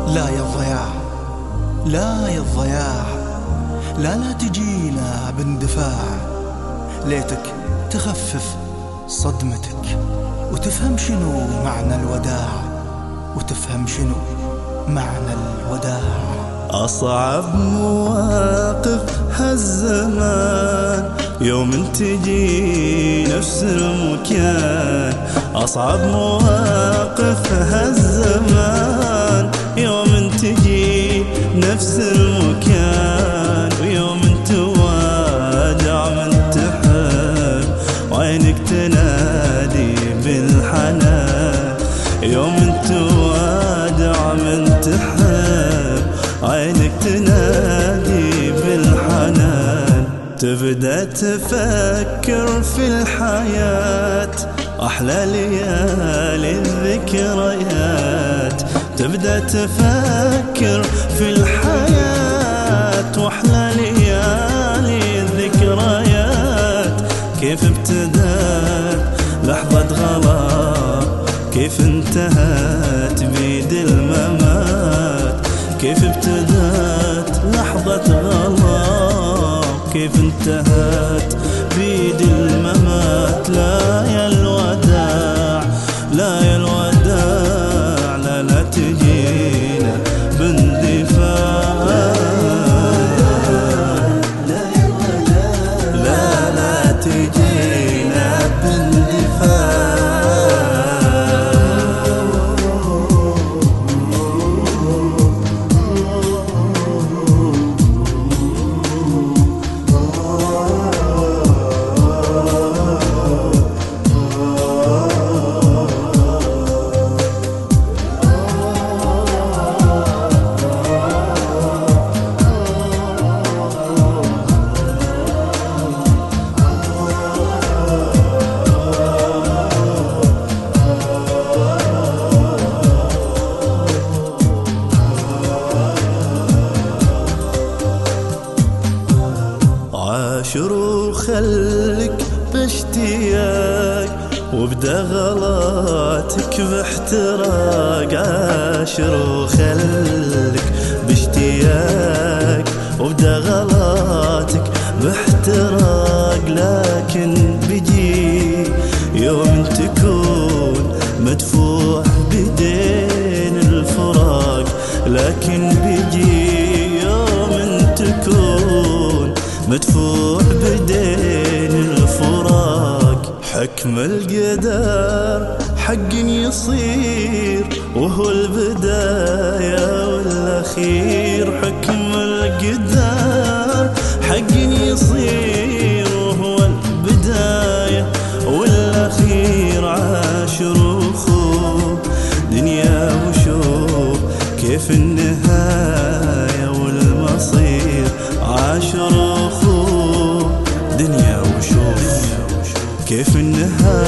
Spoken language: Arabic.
لا يا الضياع، لا يا الضياع، لا تجينا باندفاع. ليتك تخفف صدمتك وتفهم شنو معنى الوداع، وتفهم شنو معنى الوداع. أصعب مواقف هالزمان يوم تجي نفس المكان. أصعب مواقف هالزمان يوم تجي نفس المكان. ويوم توادع من تحب وعينك تنادي بالحنان. يوم توادع من تحب عينك تنادي بالحنان. تبدأ تفكر في الحياة أحلى ليالي الذكريات. تبدأ تفكر في الحياة وأحلى ليالي الذكريات. كيف ابتدت لحظة غلا، كيف انتهت بيد الممات. كيف ابتدت لحظة غلا، كيف انتهت بيد الممات. لا يا الوداع، لا يا الوداع، لا تجينا باندفاع. لا يا الوداع، لا تجينا باندفاع. عاشر وخلك باشتياق وابدأ غلاتك باحتراق. عاشر وخلك باشتياق وابدأ غلاتك باحتراق. لكن بيجي يوم تكون مدفوع بدين الفراق. لكن بيجي يوم تكون مدفوع بدين الفراق. حكم القدر حق يصير وهو البداية والأخير. حكم القدر حق يصير وهو البداية والأخير. عاشر وخوف دنيا وشوف كيف النهاية والمصير. عاشر وخوف دنيا وشوف كيف النهاية